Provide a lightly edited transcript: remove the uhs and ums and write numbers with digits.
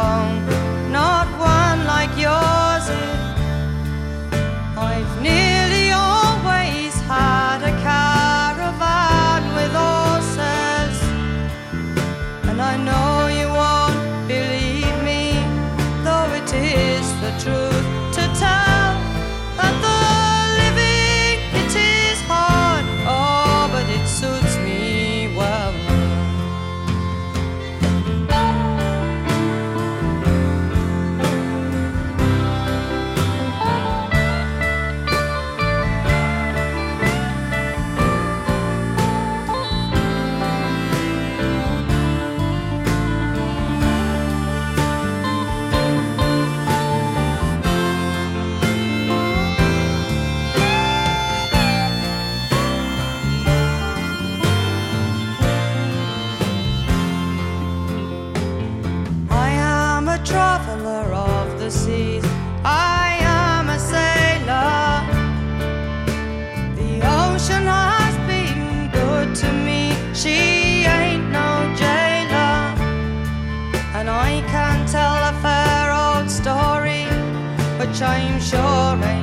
song, not one like yours. I've nearly always had a caravan with horses, and I know you won't believe me, though it is the truth to tell that the living, it is hard, oh, but it suits me well. Traveler of the seas, I am a sailor. The ocean has been good to me, she ain't no jailer. And I can tell a fair old story, which I'm sure ain't